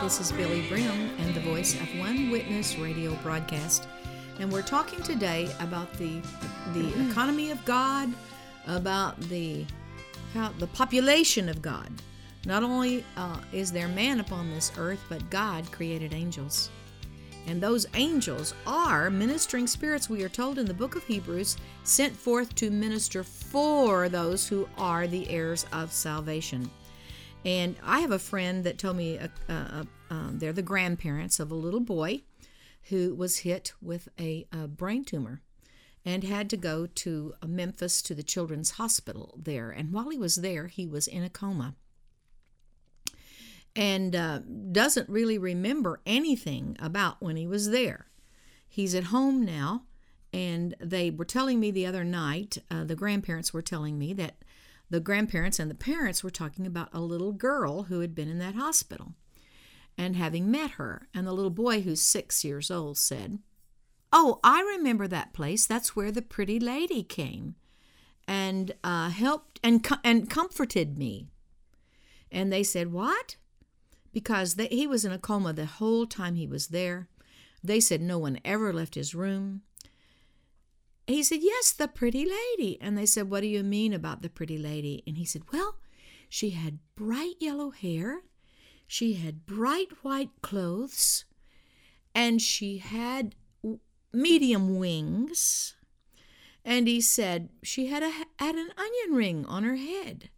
This is Billy Brim and the voice of One Witness radio broadcast. And we're talking today about the economy of God, about the population of God. Not only is there man upon this earth, but God created angels. And those angels are ministering spirits, we are told in the book of Hebrews, sent forth to minister for those who are the heirs of salvation. And I have a friend that told me they're the grandparents of a little boy who was hit with a brain tumor and had to go to Memphis to the Children's Hospital there. And while he was there, he was in a coma and doesn't really remember anything about when he was there. He's at home now, and they were telling me the other night, the grandparents were telling me that the grandparents and the parents were talking about a little girl who had been in that hospital and having met her. And the little boy, who's 6 years old, said, "Oh, I remember that place. That's where the pretty lady came and helped and comforted me." And they said, "What?" Because he was in a coma the whole time he was there. They said no one ever left his room. He said, "Yes, the pretty lady." And they said, "What do you mean about the pretty lady?" And he said, "Well, she had bright yellow hair, she had bright white clothes, and she had medium wings." And he said, "She had an onion ring on her head."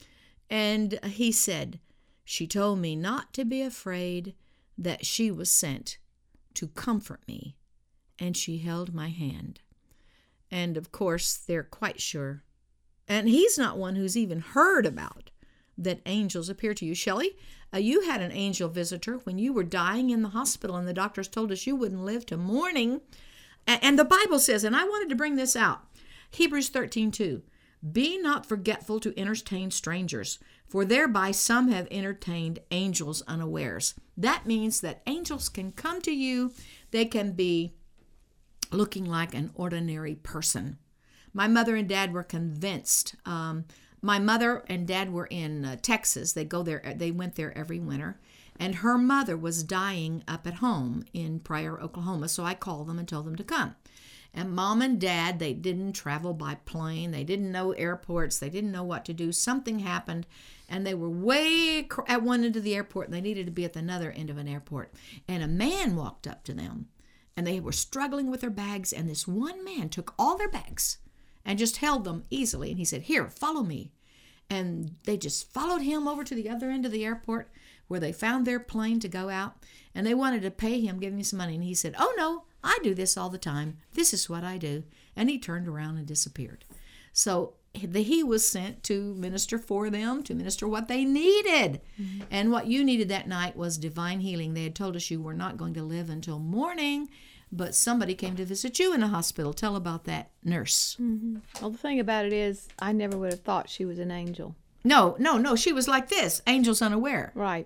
And he said, "She told me not to be afraid, that she was sent to comfort me, and she held my hand." And of course, they're quite sure. And he's not one who's even heard about that angels appear to you. Shelley, you had an angel visitor when you were dying in the hospital, and the doctors told us you wouldn't live to morning. And the Bible says, and I wanted to bring this out, Hebrews 13:2, "Be not forgetful to entertain strangers, for thereby some have entertained angels unawares." That means that angels can come to you. They can be looking like an ordinary person. My mother and dad were convinced. My mother and dad were in Texas. They went there every winter. And her mother was dying up at home in Pryor, Oklahoma. So I called them and told them to come. And Mom and Dad, they didn't travel by plane. They didn't know airports. They didn't know what to do. Something happened, and they were way at one end of the airport, and they needed to be at another end of an airport. And a man walked up to them, and they were struggling with their bags, and this one man took all their bags and just held them easily. And he said, "Here, follow me." And they just followed him over to the other end of the airport where they found their plane to go out. And they wanted to pay him, give him some money. And he said, "Oh, no, I do this all the time. This is what I do." And he turned around and disappeared. So he was sent to minister for them, to minister what they needed. Mm-hmm. And what you needed that night was divine healing. They had told us you were not going to live until morning, but somebody came to visit you in a hospital. Tell about that nurse. Mm-hmm. Well, the thing about it is, I never would have thought she was an angel. No. She was like this, angels unaware. Right.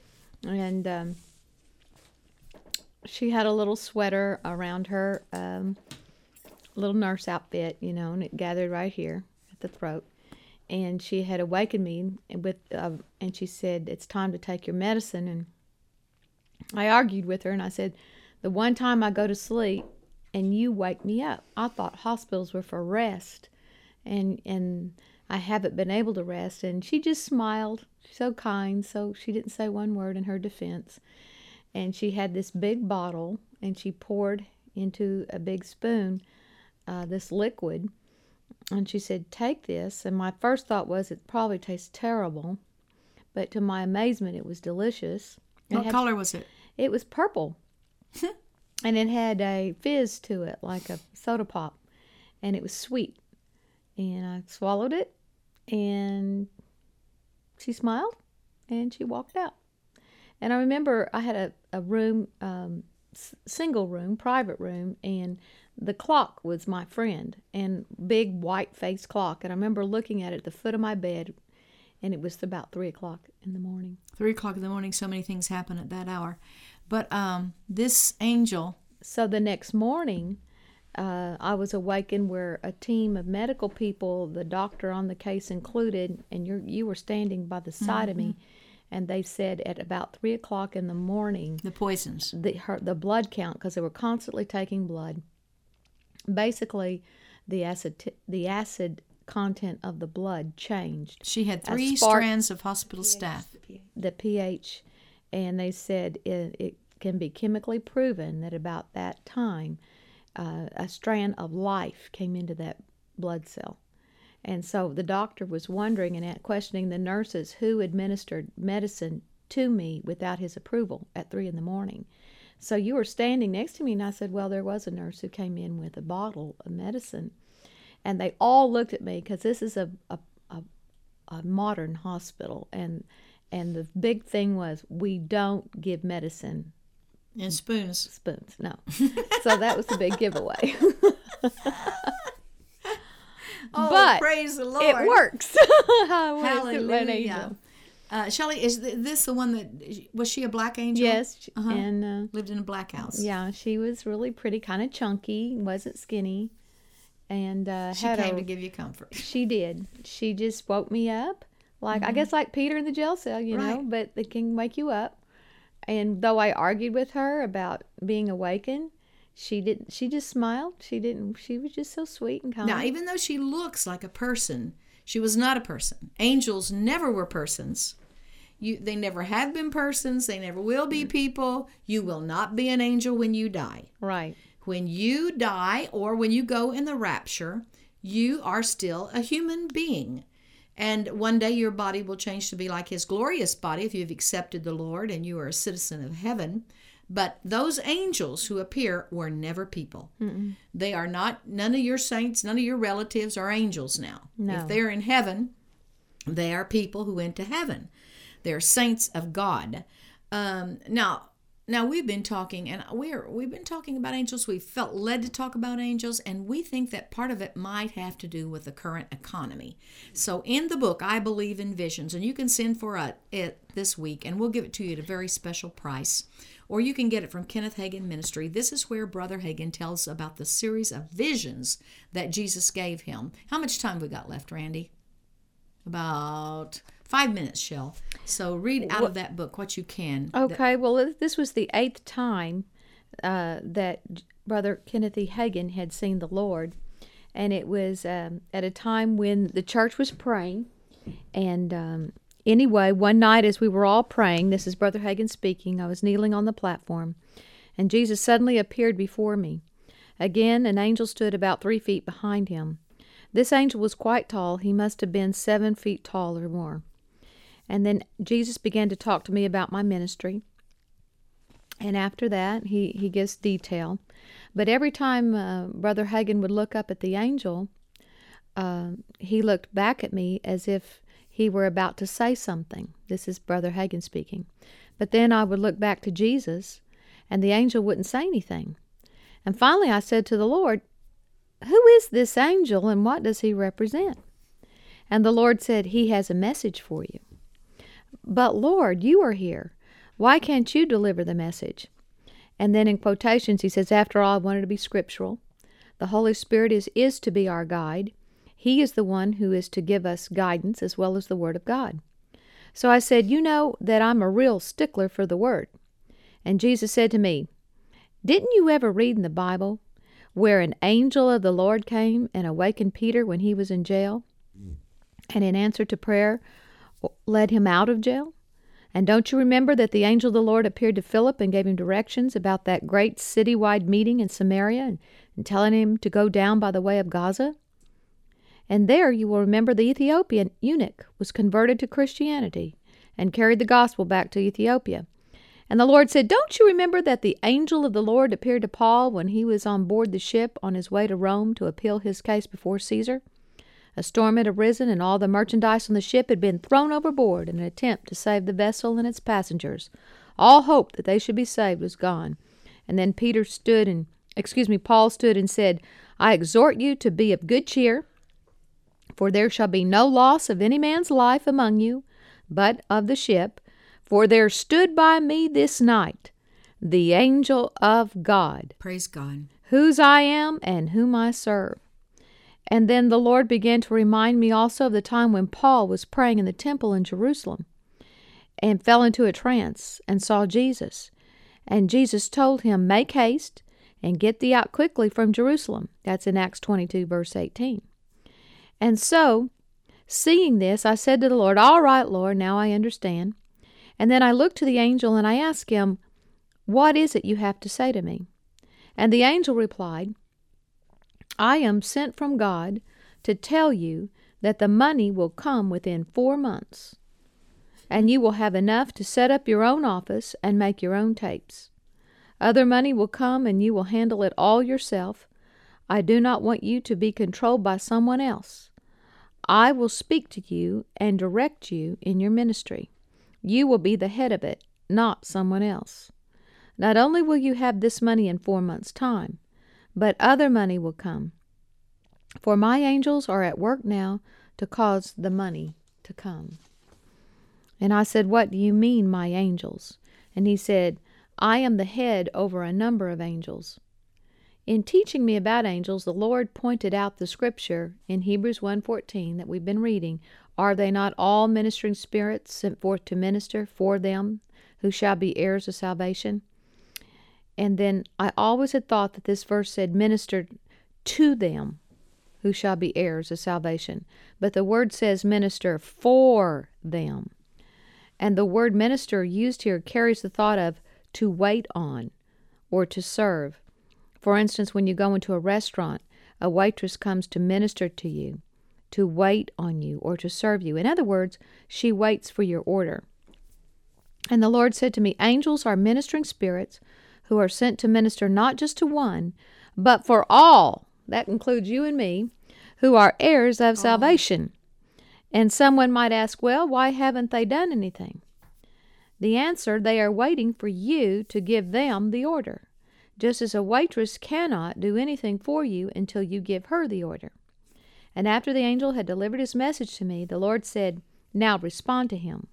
And she had a little sweater around her, little nurse outfit, and it gathered right here at the throat. And she had awakened me and she said, "It's time to take your medicine." And I argued with her, and I said, "The one time I go to sleep and you wake me up. I thought hospitals were for rest, and I haven't been able to rest." And she just smiled. She's so kind, so she didn't say one word in her defense. And she had this big bottle, and she poured into a big spoon this liquid. And she said, "Take this." And my first thought was, it probably tastes terrible. But to my amazement, it was delicious. What color was it? It was purple. And it had a fizz to it, like a soda pop. And it was sweet. And I swallowed it, and she smiled, and she walked out. And I remember I had a room, single room, private room, and the clock was my friend, and big white-faced clock. And I remember looking at it at the foot of my bed, and it was about 3 o'clock in the morning. 3 o'clock in the morning, so many things happen at that hour. But this angel... So the next morning, I was awakened where a team of medical people, the doctor on the case included, and you were standing by the side of me, and they said at about 3 o'clock in the morning, The poisons. the blood count, because they were constantly taking blood, basically the acid content of the blood changed. She had 3 strands of hospital staff. The pH, and they said it can be chemically proven that about that time a strand of life came into that blood cell. And so the doctor was wondering and questioning the nurses who administered medicine to me without his approval at 3 in the morning. So you were standing next to me, and I said, well, there was a nurse who came in with a bottle of medicine. And they all looked at me, because this is a modern hospital. And the big thing was, we don't give medicine in spoons. Spoons, no. So that was the big giveaway. Oh, but praise the Lord. It works. Hallelujah. Shelley, is this the one that, was she a black angel? Yes. And lived in a black house. Yeah, she was really pretty, kind of chunky, wasn't skinny. And she came to give you comfort. She did. She just woke me up, like I guess like Peter in the jail cell, you know, but it can wake you up. And though I argued with her about being awakened, she didn't. She just smiled. She didn't. She was just so sweet and kind. Now, even though she looks like a person, she was not a person. Angels never were persons. They never have been persons. They never will be people. You will not be an angel when you die. Right. When you die, or when you go in the rapture, you are still a human being. And one day your body will change to be like his glorious body if you've accepted the Lord and you are a citizen of heaven. But those angels who appear were never people. Mm-mm. They are not, none of your saints, none of your relatives are angels now. No. If they're in heaven, they are people who went to heaven. They're saints of God. Now we've been talking, and we've been talking about angels. We felt led to talk about angels, and we think that part of it might have to do with the current economy. So in the book, I Believe in Visions, and you can send for it this week, and we'll give it to you at a very special price. Or you can get it from Kenneth Hagin Ministry. This is where Brother Hagin tells about the series of visions that Jesus gave him. How much time we got left, Randy? About 5 minutes, Shell. So read out of that book what you can. Okay, well, this was the 8th time that Brother Kenneth E. Hagin had seen the Lord. And it was at a time when the church was praying. And anyway, one night as we were all praying, this is Brother Hagin speaking, I was kneeling on the platform, and Jesus suddenly appeared before me. Again, an angel stood about 3 feet behind him. This angel was quite tall. He must have been 7 feet tall or more. And then Jesus began to talk to me about my ministry. And after that, he gives detail. But every time Brother Hagin would look up at the angel, he looked back at me as if he were about to say something. This is Brother Hagin speaking. But then I would look back to Jesus, and the angel wouldn't say anything. And finally I said to the Lord, "Who is this angel, and what does he represent?" And the Lord said, "He has a message for you." "But Lord, you are here. Why can't you deliver the message?" And then in quotations he says, "After all, I wanted to be scriptural. The Holy Spirit is to be our guide. He is the one who is to give us guidance as well as the Word of God." So I said, "You know that I'm a real stickler for the Word." And Jesus said to me, "Didn't you ever read in the Bible where an angel of the Lord came and awakened Peter when he was in jail, and in answer to prayer led him out of jail? And don't you remember that the angel of the Lord appeared to Philip and gave him directions about that great citywide meeting in Samaria and telling him to go down by the way of Gaza? And there you will remember the Ethiopian eunuch was converted to Christianity and carried the gospel back to Ethiopia. And the Lord said, don't you remember that the angel of the Lord appeared to Paul when he was on board the ship on his way to Rome to appeal his case before Caesar? A storm had arisen, and all the merchandise on the ship had been thrown overboard in an attempt to save the vessel and its passengers. All hope that they should be saved was gone. And then Paul stood and said, I exhort you to be of good cheer, for there shall be no loss of any man's life among you, but of the ship. For there stood by me this night the angel of God. Praise God. Whose I am and whom I serve. And then the Lord began to remind me also of the time when Paul was praying in the temple in Jerusalem. and fell into a trance and saw Jesus. And Jesus told him, "Make haste and get thee out quickly from Jerusalem." That's in Acts 22, verse 18. And so, seeing this, I said to the Lord, "All right, Lord, now I understand." And then I looked to the angel and I asked him, "What is it you have to say to me?" And the angel replied, "I am sent from God to tell you that the money will come within 4 months, and you will have enough to set up your own office and make your own tapes. Other money will come and you will handle it all yourself. I do not want you to be controlled by someone else. I will speak to you and direct you in your ministry. You will be the head of it, not someone else. Not only will you have this money in 4 months' time, but other money will come. For my angels are at work now to cause the money to come." And I said, "What do you mean, my angels?" And he said, "I am the head over a number of angels." In teaching me about angels, the Lord pointed out the scripture in Hebrews 1:14 that we've been reading. "Are they not all ministering spirits sent forth to minister for them who shall be heirs of salvation?" And then I always had thought that this verse said, "Minister to them who shall be heirs of salvation." But the word says, "Minister for them." And the word minister used here carries the thought of to wait on or to serve. For instance, when you go into a restaurant, a waitress comes to minister to you, to wait on you, or to serve you. In other words, she waits for your order. And the Lord said to me, "Angels are ministering spirits who are sent to minister not just to one, but for all," that includes you and me, "who are heirs of salvation." And someone might ask, "Well, why haven't they done anything?" The answer, they are waiting for you to give them the order, just as a waitress cannot do anything for you until you give her the order. And after the angel had delivered his message to me, the Lord said, "Now respond to him."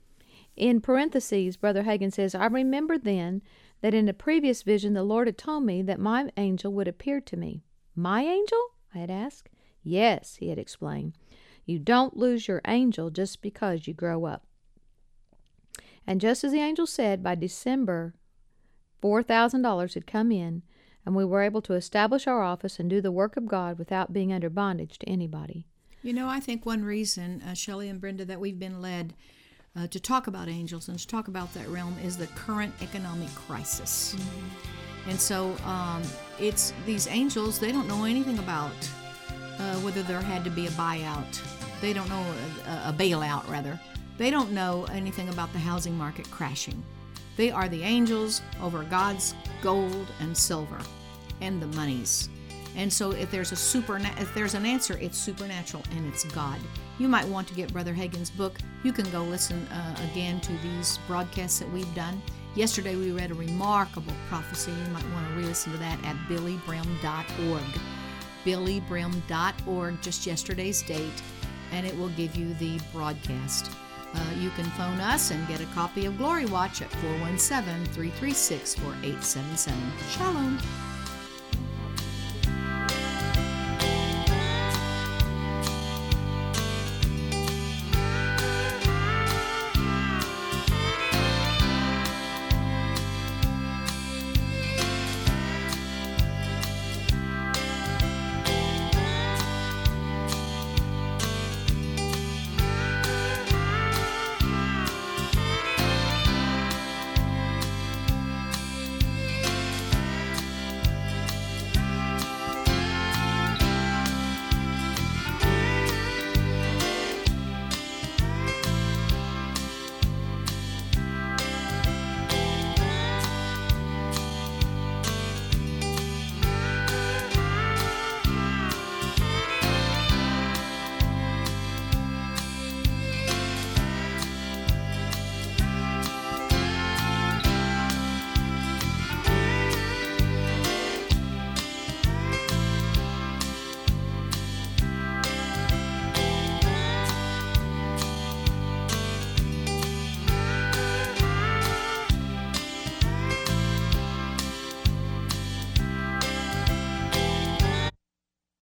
In parentheses, Brother Hagin says, "I remember then that in a previous vision the Lord had told me that my angel would appear to me." "My angel?" I had asked. "Yes," he had explained. "You don't lose your angel just because you grow up." And just as the angel said, by December, $4,000 had come in, and we were able to establish our office and do the work of God without being under bondage to anybody. You know, I think one reason, Shelley and Brenda, that we've been led to talk about angels and to talk about that realm is the current economic crisis. Mm-hmm. And so it's these angels, they don't know anything about whether there had to be a buyout. They don't know, a bailout rather. They don't know anything about the housing market crashing. They are the angels over God's gold and silver and the monies. And so if there's an answer, it's supernatural and it's God. You might want to get Brother Hagin's book. You can go listen again to these broadcasts that we've done. Yesterday we read a remarkable prophecy. You might want to re-listen to that at billybrim.org. billybrim.org, just yesterday's date, and it will give you the broadcast. You can phone us and get a copy of Glory Watch at 417-336-4877. Shalom.